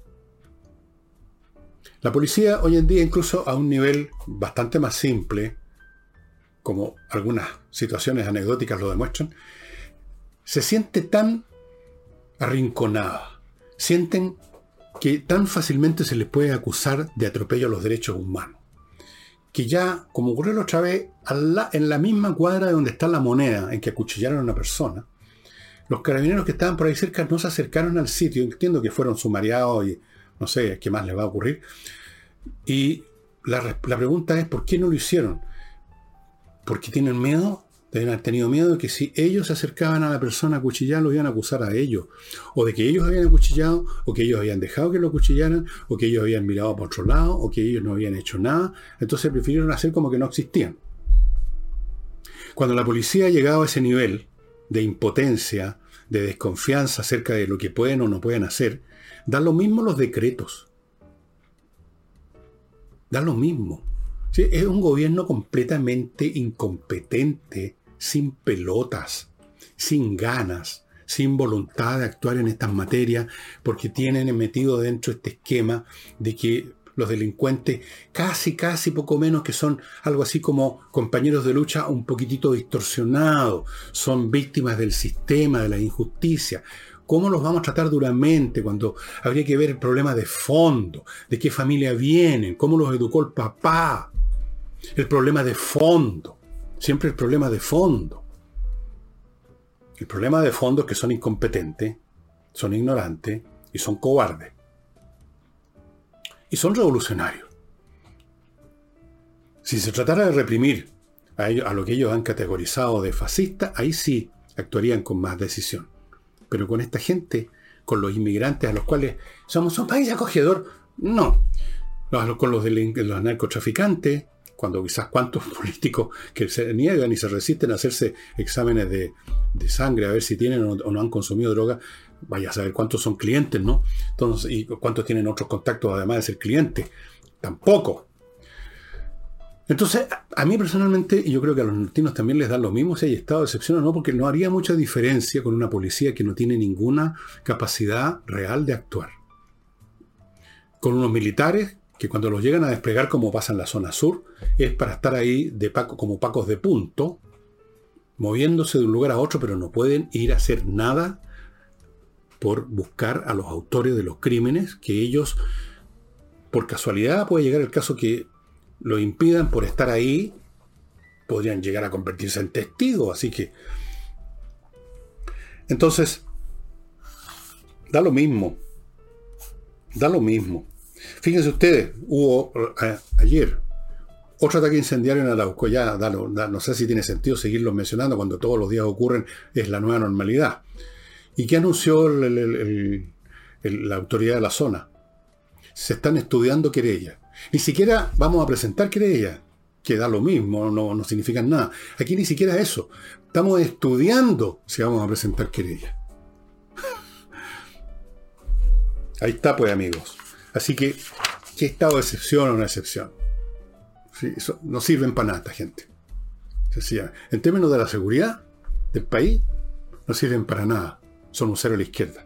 La policía hoy en día, incluso a un nivel bastante más simple, como algunas situaciones anecdóticas lo demuestran, se siente tan arrinconada, sienten que tan fácilmente se les puede acusar de atropello a los derechos humanos, que ya, como ocurrió la otra vez, en la misma cuadra de donde está la moneda en que acuchillaron a una persona, los carabineros que estaban por ahí cerca no se acercaron al sitio. Entiendo que fueron sumariados y no sé qué más les va a ocurrir. Y la, la pregunta es, ¿por qué no lo hicieron? ¿Porque tienen miedo? Deben haber tenido miedo de que si ellos se acercaban a la persona a acuchillar, los iban a acusar a ellos. O de que ellos habían acuchillado, o que ellos habían dejado que lo acuchillaran, o que ellos habían mirado por otro lado, o que ellos no habían hecho nada. Entonces prefirieron hacer como que no existían. Cuando la policía ha llegado a ese nivel de impotencia, de desconfianza acerca de lo que pueden o no pueden hacer, dan lo mismo los decretos. Dan lo mismo. Sí, es un gobierno completamente incompetente, sin pelotas, sin ganas, sin voluntad de actuar en estas materias, porque tienen metido dentro este esquema de que los delincuentes, casi, casi poco menos que son algo así como compañeros de lucha un poquitito distorsionados, son víctimas del sistema, de la injusticia. ¿Cómo los vamos a tratar duramente cuando habría que ver el problema de fondo, de qué familia vienen, cómo los educó el papá? El problema de fondo, siempre el problema de fondo. El problema de fondo es que son incompetentes, son ignorantes y son cobardes. Y son revolucionarios. Si se tratara de reprimir a, ellos, a lo que ellos han categorizado de fascista, ahí sí actuarían con más decisión. Pero con esta gente, con los inmigrantes a los cuales somos un país acogedor, no. Con los, de los narcotraficantes, cuando quizás cuantos políticos que se niegan y se resisten a hacerse exámenes de, de sangre a ver si tienen o, o no han consumido droga, vaya a saber cuántos son clientes, ¿no? Entonces, y cuántos tienen otros contactos además de ser clientes. Tampoco. Entonces, a mí personalmente, y yo creo que a los nortinos también les da lo mismo si hay estado de excepción o no, porque no haría mucha diferencia con una policía que no tiene ninguna capacidad real de actuar. Con unos militares que cuando los llegan a desplegar, como pasa en la zona sur, es para estar ahí de paco, como pacos de punto, moviéndose de un lugar a otro, pero no pueden ir a hacer nada por buscar a los autores de los crímenes, que ellos, por casualidad, puede llegar el caso que lo impidan por estar ahí, podrían llegar a convertirse en testigos, así que... Entonces, da lo mismo, da lo mismo. Fíjense ustedes, hubo a, ayer otro ataque incendiario en Arauco, ya da, da, no sé si tiene sentido seguirlos mencionando cuando todos los días ocurren, es la nueva normalidad. ¿Y qué anunció el, el, el, el, la autoridad de la zona? Se están estudiando querellas. Ni siquiera vamos a presentar querellas, que da lo mismo, no, no significan nada. Aquí ni siquiera eso. Estamos estudiando si vamos a presentar querellas. Ahí está, pues, amigos. Así que, ¿qué estado de excepción o una excepción? Sí, eso no sirven para nada esta gente. Decía, en términos de la seguridad del país, no sirven para nada. Son un cero a la izquierda.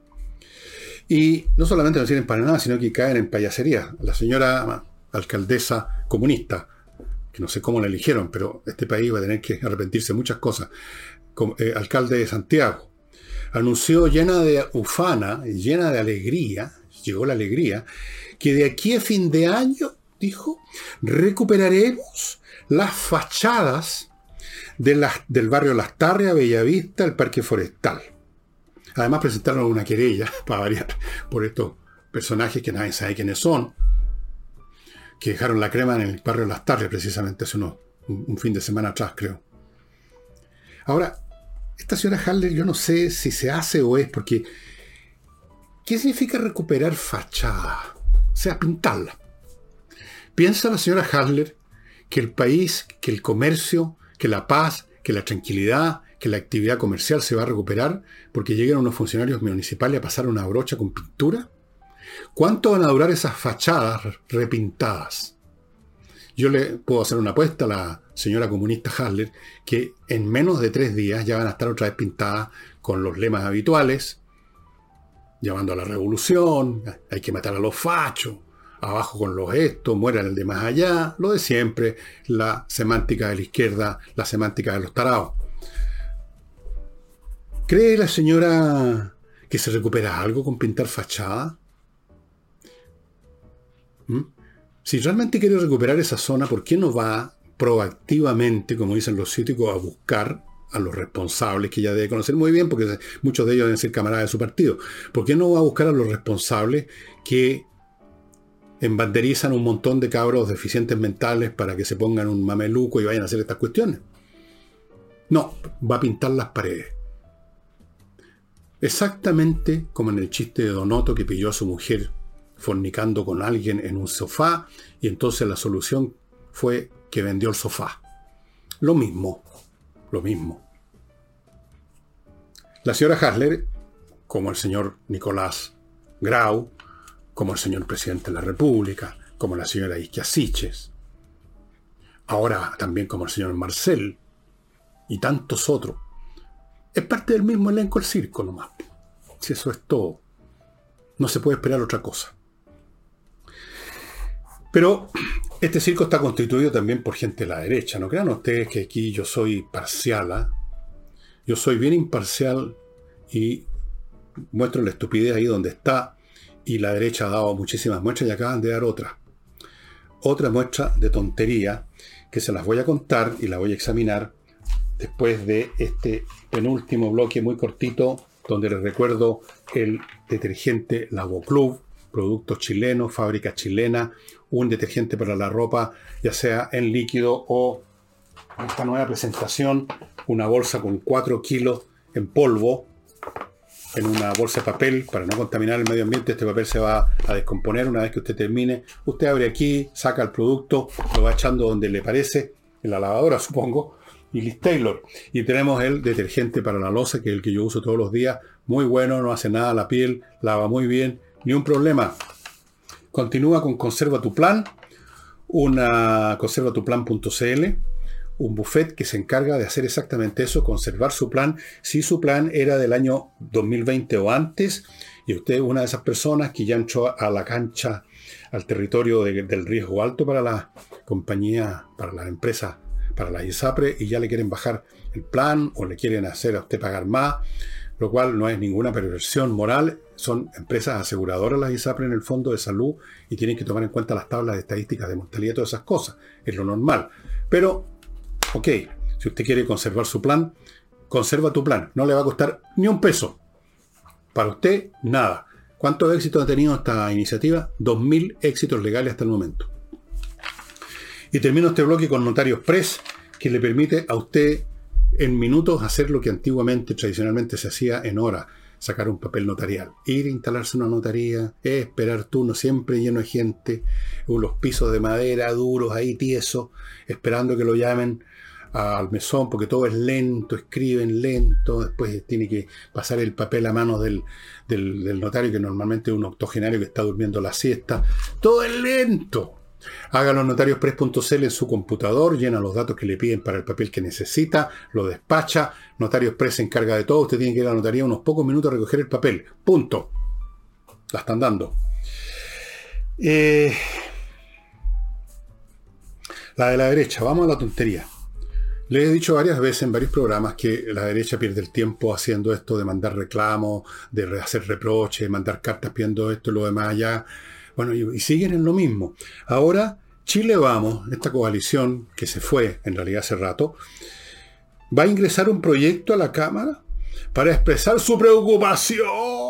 Y no solamente no sirven para nada, sino que caen en payasería. La señora alcaldesa comunista, que no sé cómo la eligieron, pero este país va a tener que arrepentirse de muchas cosas, como, eh, alcalde de Santiago, anunció llena de ufana y llena de alegría, llegó la alegría, que de aquí a fin de año, dijo, recuperaremos las fachadas de las, del barrio Lastarria, Bellavista, el Parque Forestal. Además presentaron una querella, para variar, por estos personajes que nadie sabe quiénes son, que dejaron la crema en el barrio Lastarria precisamente hace unos, un, un fin de semana atrás, creo. Ahora, esta señora Haller, yo no sé si se hace o es, porque ¿qué significa recuperar fachada? O sea, pintarla. ¿Piensa la señora Haller que el país, que el comercio, que la paz, que la tranquilidad, que la actividad comercial se va a recuperar porque lleguen unos funcionarios municipales a pasar una brocha con pintura? ¿Cuánto van a durar esas fachadas repintadas? Yo le puedo hacer una apuesta a la señora comunista Haller que en menos de tres días ya van a estar otra vez pintadas con los lemas habituales, llamando a la revolución, hay que matar a los fachos, abajo con los estos, mueran el de más allá, lo de siempre, la semántica de la izquierda, la semántica de los tarados. ¿Cree la señora que se recupera algo con pintar fachada? ¿Mm? Si realmente quiere recuperar esa zona, ¿por qué no va proactivamente, como dicen los cítricos, a buscar a los responsables, que ya debe conocer muy bien, porque muchos de ellos deben ser camaradas de su partido? ¿Por qué no va a buscar a los responsables que embanderizan un montón de cabros deficientes mentales para que se pongan un mameluco y vayan a hacer estas cuestiones? No, va a pintar las paredes. Exactamente como en el chiste de Donoto, que pilló a su mujer fornicando con alguien en un sofá y entonces la solución fue que vendió el sofá. Lo mismo, lo mismo. La señora Haller, como el señor Nicolás Grau, como el señor presidente de la República, como la señora Isquia Siches, ahora también como el señor Marcel y tantos otros. Es parte del mismo elenco el circo nomás. Si eso es todo. No se puede esperar otra cosa. Pero este circo está constituido también por gente de la derecha. No crean ustedes que aquí yo soy parcial. ¿eh? Yo soy bien imparcial y muestro la estupidez ahí donde está. Y la derecha ha dado muchísimas muestras y acaban de dar otra. Otra muestra de tontería que se las voy a contar y la voy a examinar después de este penúltimo bloque muy cortito donde les recuerdo el detergente Lavoclub, productos chilenos, fábrica chilena, un detergente para la ropa, ya sea en líquido o esta nueva presentación, una bolsa con cuatro kilos en polvo, en una bolsa de papel para no contaminar el medio ambiente. Este papel se va a descomponer una vez que usted termine. Usted abre aquí, saca el producto, lo va echando donde le parece, en la lavadora supongo, y Liz Taylor. Y tenemos el detergente para la loza, que es el que yo uso todos los días. Muy bueno, no hace nada a la piel, lava muy bien, ni un problema. Continúa con Conserva tu Plan, una conserva tu plan punto c l, un buffet que se encarga de hacer exactamente eso, conservar su plan. Si su plan era del año dos mil veinte o antes, y usted es una de esas personas que ya entró a la cancha, al territorio de, del riesgo alto para la compañía, para las empresas, para la ISAPRE, y ya le quieren bajar el plan o le quieren hacer a usted pagar más, lo cual no es ninguna perversión moral. Son empresas aseguradoras las ISAPRE en el fondo de salud y tienen que tomar en cuenta las tablas de estadísticas de mortalidad y todas esas cosas. Es lo normal. Pero, ok, si usted quiere conservar su plan, conserva tu plan. No le va a costar ni un peso. Para usted, nada. ¿Cuántos éxitos ha tenido esta iniciativa? dos mil éxitos legales hasta el momento. Y termino este bloque con Notario Express, que le permite a usted en minutos hacer lo que antiguamente, tradicionalmente se hacía en horas. Sacar un papel notarial, ir a instalarse una notaría, esperar turno siempre lleno de gente, los pisos de madera duros ahí tiesos, esperando que lo llamen al mesón, porque todo es lento, escriben lento, después tiene que pasar el papel a manos del, del, del notario, que normalmente es un octogenario que está durmiendo la siesta. Todo es lento. Hágalo en notariospress punto c l en su computador, llena los datos que le piden para el papel que necesita, lo despacha. Notario Express se encarga de todo. Usted tiene que ir a la notaría unos pocos minutos a recoger el papel. Punto. La están dando. Eh, la de la derecha. Vamos a la tontería. Le he dicho varias veces en varios programas que la derecha pierde el tiempo haciendo esto de mandar reclamos, de hacer reproches, mandar cartas pidiendo esto y lo demás allá. Bueno, y, y siguen en lo mismo. Ahora, Chile Vamos, esta coalición que se fue en realidad hace rato, va a ingresar un proyecto a la Cámara para expresar su preocupación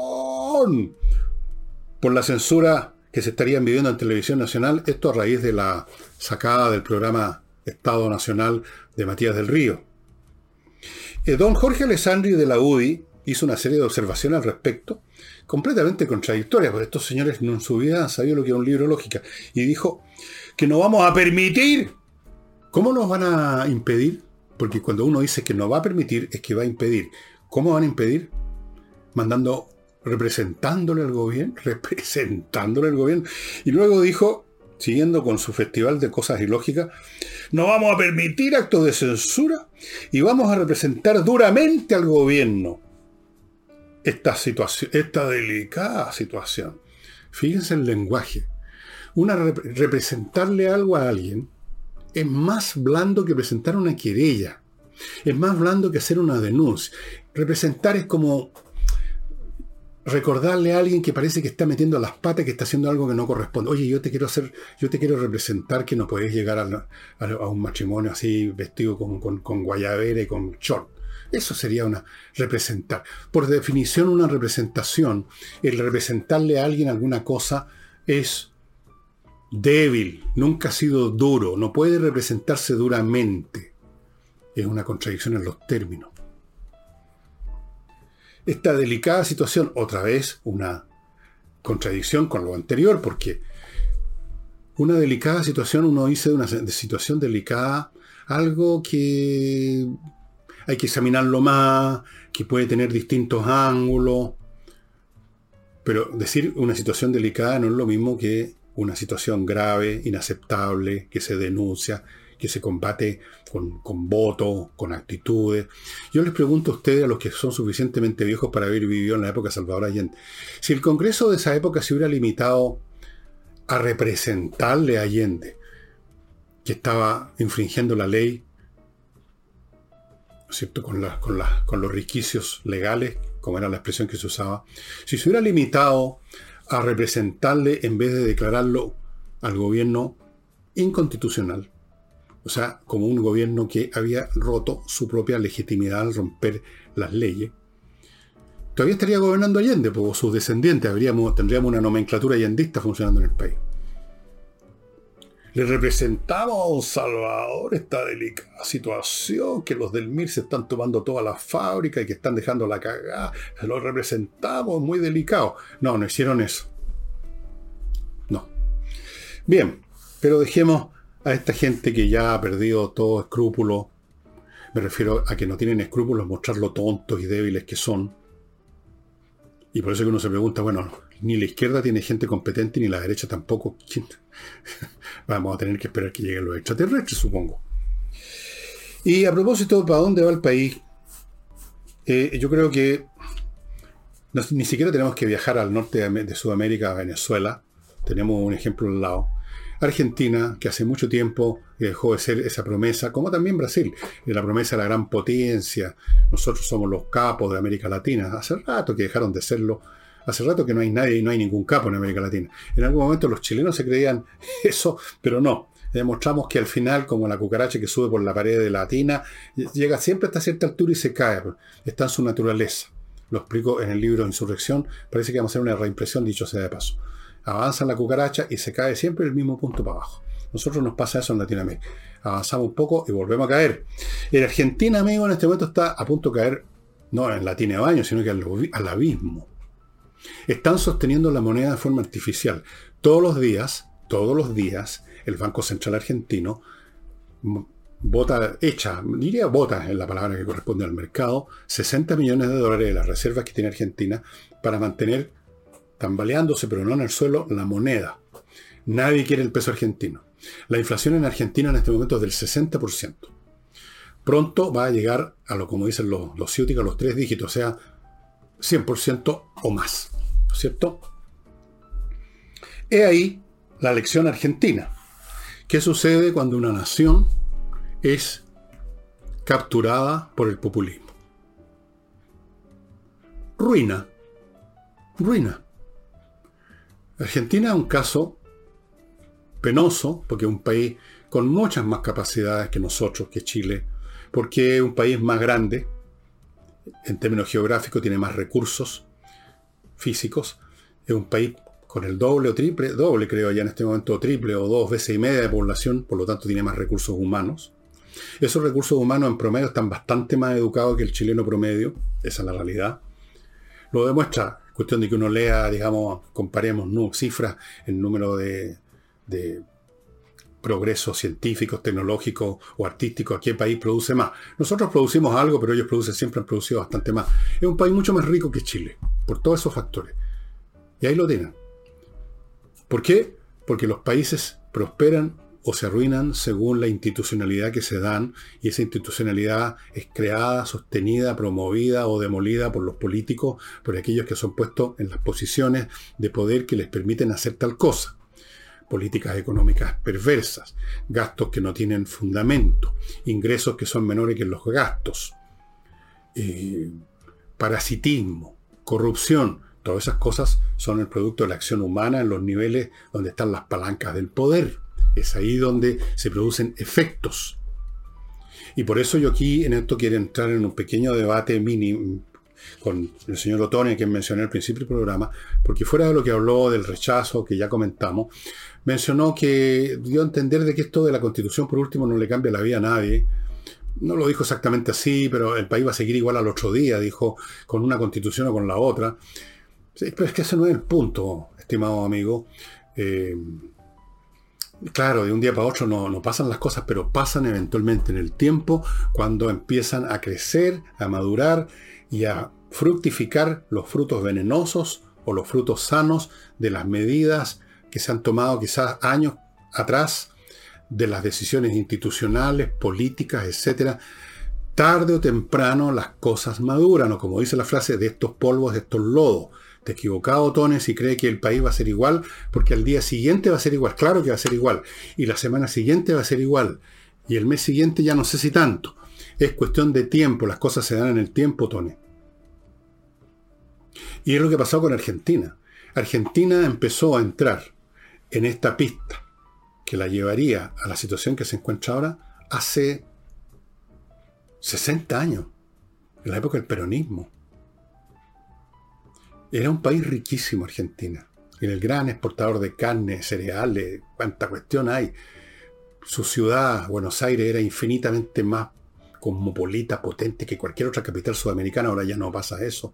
por la censura que se estarían viviendo en Televisión Nacional. Esto a raíz de la sacada del programa Estado Nacional de Matías del Río. Eh, don Jorge Alessandri de la U D I hizo una serie de observaciones al respecto, completamente contradictorias, porque estos señores en su vida han sabido lo que es un libro de lógica, y dijo que no vamos a permitir. ¿Cómo nos van a impedir? Porque cuando uno dice que no va a permitir, es que va a impedir. ¿Cómo van a impedir? Mandando, representándole al gobierno, representándole al gobierno. Y luego dijo, siguiendo con su festival de cosas ilógicas, no vamos a permitir actos de censura y vamos a representar duramente al gobierno. Esta situación, esta delicada situación. Fíjense el lenguaje. Una rep- representarle algo a alguien es más blando que presentar una querella. Es más blando que hacer una denuncia. Representar es como recordarle a alguien que parece que está metiendo las patas, que está haciendo algo que no corresponde. Oye, yo te quiero hacer, yo te quiero representar que no podés llegar a, la, a, a un matrimonio así vestido con, con, con guayabera y con short. Eso sería una representar. Por definición, una representación, el representarle a alguien alguna cosa es débil, nunca ha sido duro, no puede representarse duramente. Es una contradicción en los términos. Esta delicada situación, otra vez una contradicción con lo anterior, porque una delicada situación, uno dice de una situación delicada, algo que hay que examinarlo más, que puede tener distintos ángulos, pero decir una situación delicada no es lo mismo que una situación grave, inaceptable, que se denuncia, que se combate con, con votos, con actitudes. Yo les pregunto a ustedes, a los que son suficientemente viejos para haber vivido en la época de Salvador Allende, si el Congreso de esa época se hubiera limitado a representarle a Allende, que estaba infringiendo la ley, ¿cierto? Con, la, con, la, con los resquicios legales, como era la expresión que se usaba, si se hubiera limitado a representarle en vez de declararlo al gobierno inconstitucional, o sea, como un gobierno que había roto su propia legitimidad al romper las leyes, todavía estaría gobernando Allende, porque sus descendientes habríamos, tendríamos una nomenclatura allendista funcionando en el país. Le representamos a don Salvador esta delicada situación, que los del M I R se están tomando toda la fábrica y que están dejando la cagada. Lo representamos, muy delicado. No, no hicieron eso. No. Bien, pero dejemos a esta gente que ya ha perdido todo escrúpulo. Me refiero a que no tienen escrúpulos mostrar lo tontos y débiles que son. Y por eso que uno se pregunta, bueno, ni la izquierda tiene gente competente, ni la derecha tampoco. Vamos a tener que esperar que lleguen los extraterrestres, supongo. Y a propósito, ¿para dónde va el país? Eh, yo creo que no, ni siquiera tenemos que viajar al norte de, de Sudamérica, a Venezuela. Tenemos un ejemplo al lado. Argentina, que hace mucho tiempo dejó de ser esa promesa, como también Brasil, de la promesa de la gran potencia. Nosotros somos los capos de América Latina. Hace rato que dejaron de serlo. Hace rato que no hay nadie y no hay ningún capo en América Latina. En algún momento los chilenos se creían eso, pero no. Demostramos que al final, como la cucaracha que sube por la pared de la tina, llega siempre hasta cierta altura y se cae. Está en su naturaleza. Lo explico en el libro Insurrección. Parece que vamos a hacer una reimpresión, dicho sea de paso. Avanza la cucaracha y se cae siempre el mismo punto para abajo. Nosotros nos pasa eso en Latinoamérica. Avanzamos un poco y volvemos a caer. En Argentina, amigo, en este momento está a punto de caer, no en la tina de baño, sino que al, al abismo. Están sosteniendo la moneda de forma artificial. Todos los días, todos los días, el Banco Central Argentino bota, echa, diría bota en la palabra que corresponde al mercado, sesenta millones de dólares de las reservas que tiene Argentina para mantener, tambaleándose pero no en el suelo, la moneda. Nadie quiere el peso argentino. La inflación en Argentina en este momento es del sesenta por ciento. Pronto va a llegar a lo, como dicen los, los ciúticos, los tres dígitos, o sea, cien por ciento o más, ¿no es cierto? He ahí la lección argentina. ¿Qué sucede cuando una nación es capturada por el populismo? Ruina. Ruina. Argentina es un caso penoso, porque es un país con muchas más capacidades que nosotros, que Chile, porque es un país más grande, en términos geográficos tiene más recursos físicos, es un país con el doble o triple, doble creo ya en este momento, triple o dos veces y media de población, por lo tanto tiene más recursos humanos. Esos recursos humanos en promedio están bastante más educados que el chileno promedio, esa es la realidad. Lo demuestra, cuestión de que uno lea, digamos, comparemos ¿no? cifras, el número de, de progresos científicos, tecnológicos o artísticos, a qué país produce más. Nosotros producimos algo, pero ellos producen, siempre han producido bastante más. Es un país mucho más rico que Chile, por todos esos factores. Y ahí lo tienen. ¿Por qué? Porque los países prosperan o se arruinan según la institucionalidad que se dan, y esa institucionalidad es creada, sostenida, promovida o demolida por los políticos, por aquellos que son puestos en las posiciones de poder que les permiten hacer tal cosa. Políticas económicas perversas, gastos que no tienen fundamento, ingresos que son menores que los gastos, eh, parasitismo, corrupción. Todas esas cosas son el producto de la acción humana en los niveles donde están las palancas del poder. Es ahí donde se producen efectos. Y por eso yo aquí en esto quiero entrar en un pequeño debate mini con el señor Ottoni, que mencioné al principio del programa, porque fuera de lo que habló del rechazo que ya comentamos, mencionó que dio a entender de que esto de la Constitución, por último, no le cambia la vida a nadie. No lo dijo exactamente así, pero el país va a seguir igual al otro día, dijo, con una Constitución o con la otra. Sí, pero es que ese no es el punto, estimado amigo. Eh, claro, de un día para otro no, no pasan las cosas, pero pasan eventualmente en el tiempo, cuando empiezan a crecer, a madurar y a fructificar los frutos venenosos o los frutos sanos de las medidas que se han tomado quizás años atrás de las decisiones institucionales, políticas, etcétera. Tarde o temprano las cosas maduran, o como dice la frase, de estos polvos, de estos lodos. Te equivocado, Tone, si cree que el país va a ser igual, porque al día siguiente va a ser igual. Claro que va a ser igual. Y la semana siguiente va a ser igual. Y el mes siguiente ya no sé si tanto. Es cuestión de tiempo. Las cosas se dan en el tiempo, Tone. Y es lo que pasó con Argentina. Argentina empezó a entrar en esta pista que la llevaría a la situación que se encuentra ahora hace sesenta años, en la época del peronismo. Era un país riquísimo, Argentina. Era el gran exportador de carne, cereales, cuánta cuestión hay. Su ciudad, Buenos Aires, era infinitamente más cosmopolita, potente que cualquier otra capital sudamericana. Ahora ya no pasa eso.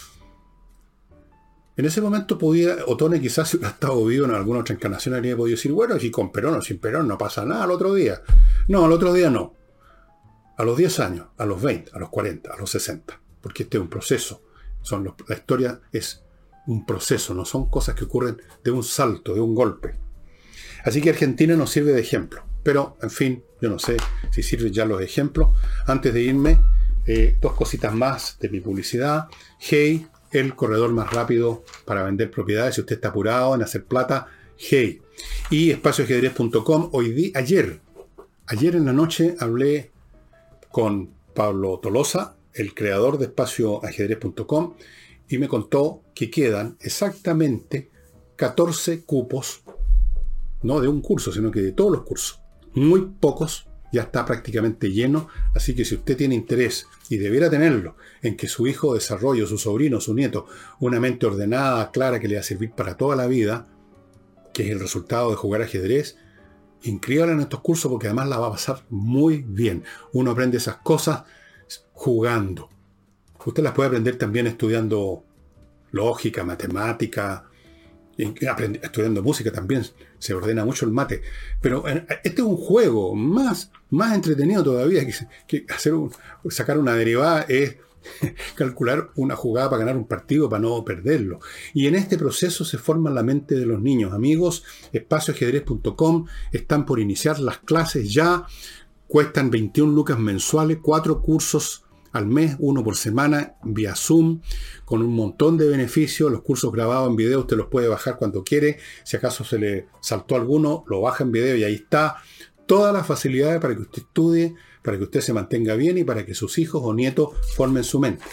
En ese momento podía, Otone quizás si hubiera estado vivo en alguna otra encarnación habría podido decir, bueno, si con Perón o sin Perón no pasa nada al otro día. No, al otro día no. A los diez años, a los veinte, a los cuarenta, a los sesenta. Porque este es un proceso. Son los, la historia es un proceso, no son cosas que ocurren de un salto, de un golpe. Así que Argentina nos sirve de ejemplo. Pero, en fin, yo no sé si sirven ya los ejemplos. Antes de irme, eh, dos cositas más de mi publicidad. Hey, el corredor más rápido para vender propiedades. Si usted está apurado en hacer plata, Hey. Y espacio ajedrez punto com. Hoy di, ayer, ayer en la noche hablé con Pablo Tolosa, el creador de espacio ajedrez punto com, y me contó que quedan exactamente catorce cupos, no de un curso, sino que de todos los cursos. Muy pocos, ya está prácticamente lleno, así que si usted tiene interés, y debiera tenerlo, en que su hijo desarrolle, su sobrino, su nieto, una mente ordenada, clara, que le va a servir para toda la vida, que es el resultado de jugar ajedrez, inscríbala en estos cursos porque además la va a pasar muy bien. Uno aprende esas cosas jugando. Usted las puede aprender también estudiando lógica, matemática, estudiando música también. Se ordena mucho el mate. Pero este es un juego más, más entretenido todavía que, que hacer un, sacar una derivada es calcular una jugada para ganar un partido, para no perderlo. Y en este proceso se forma la mente de los niños. Amigos, espacio ajedrez punto com, están por iniciar las clases ya. Cuestan veintiún lucas mensuales, cuatro cursos al mes, uno por semana, vía Zoom, con un montón de beneficios. Los cursos grabados en video usted los puede bajar cuando quiere. Si acaso se le saltó alguno, lo baja en video y ahí está. Todas las facilidades para que usted estudie, para que usted se mantenga bien y para que sus hijos o nietos formen su mente.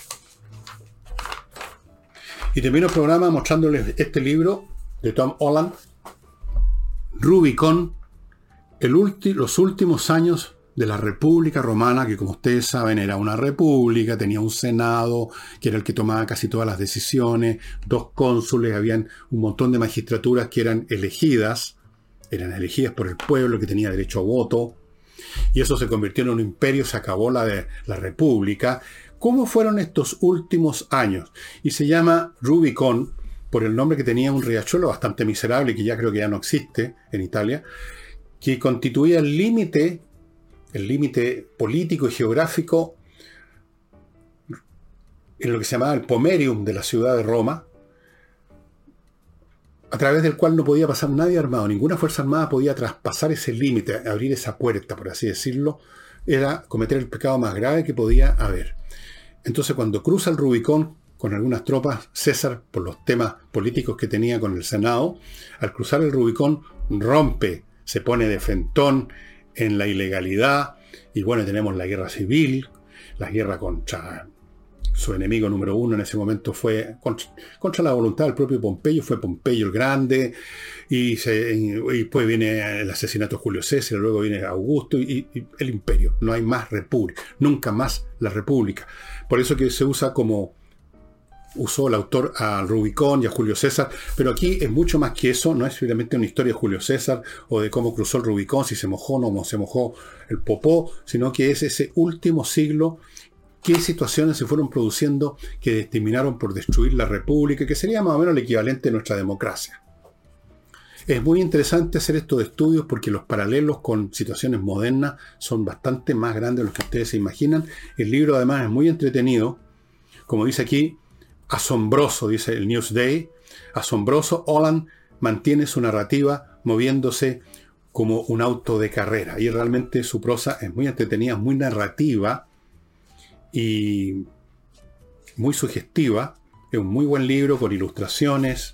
Y termino el programa mostrándoles este libro de Tom Holland, Rubicon, el ulti- los últimos años de la República Romana, que como ustedes saben era una república, tenía un senado, que era el que tomaba casi todas las decisiones, dos cónsules, habían un montón de magistraturas que eran elegidas, eran elegidas por el pueblo que tenía derecho a voto, y eso se convirtió en un imperio, se acabó la, de, la república. ¿Cómo fueron estos últimos años? Y se llama Rubicon por el nombre que tenía un riachuelo bastante miserable, que ya creo que ya no existe en Italia, que constituía el límite el límite político y geográfico en lo que se llamaba el Pomerium de la ciudad de Roma, a través del cual no podía pasar nadie armado, ninguna fuerza armada podía traspasar ese límite, abrir esa puerta, por así decirlo. Era cometer el pecado más grave que podía haber. Entonces, cuando cruza el Rubicón con algunas tropas, César, por los temas políticos que tenía con el Senado, al cruzar el Rubicón, rompe, se pone de frentón en la ilegalidad, y bueno, tenemos la guerra civil, la guerra contra su enemigo número uno en ese momento fue contra, contra la voluntad del propio Pompeyo, fue Pompeyo el Grande, y, se, y después viene el asesinato de Julio César, luego viene Augusto, y, y el imperio. No hay más república, nunca más la república. Por eso que se usa como usó el autor a Rubicón y a Julio César, pero aquí es mucho más que eso, no es simplemente una historia de Julio César o de cómo cruzó el Rubicón, si se mojó o no se mojó el popó, sino que es ese último siglo, qué situaciones se fueron produciendo que terminaron por destruir la república, que sería más o menos el equivalente de nuestra democracia. Es muy interesante hacer estos estudios porque los paralelos con situaciones modernas son bastante más grandes de los que ustedes se imaginan. El libro además es muy entretenido, como dice aquí, asombroso, dice el Newsday, asombroso. Holland mantiene su narrativa moviéndose como un auto de carrera. Y realmente su prosa es muy entretenida, muy narrativa y muy sugestiva. Es un muy buen libro con ilustraciones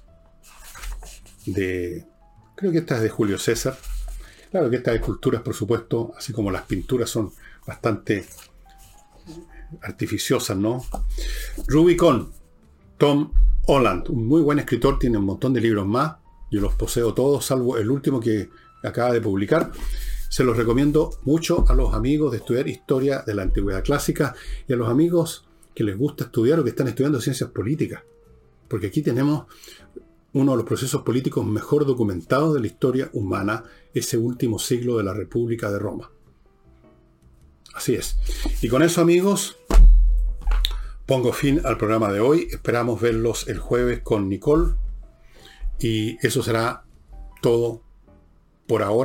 de... Creo que esta es de Julio César. Claro que estas esculturas, por supuesto, así como las pinturas, son bastante artificiosas, ¿no? Rubicon, Tom Holland, un muy buen escritor, tiene un montón de libros más. Yo los poseo todos, salvo el último que acaba de publicar. Se los recomiendo mucho a los amigos de estudiar historia de la antigüedad clásica y a los amigos que les gusta estudiar o que están estudiando ciencias políticas. Porque aquí tenemos uno de los procesos políticos mejor documentados de la historia humana, ese último siglo de la República de Roma. Así es. Y con eso, amigos, pongo fin al programa de hoy. Esperamos verlos el jueves con Nicole. Y eso será todo por ahora.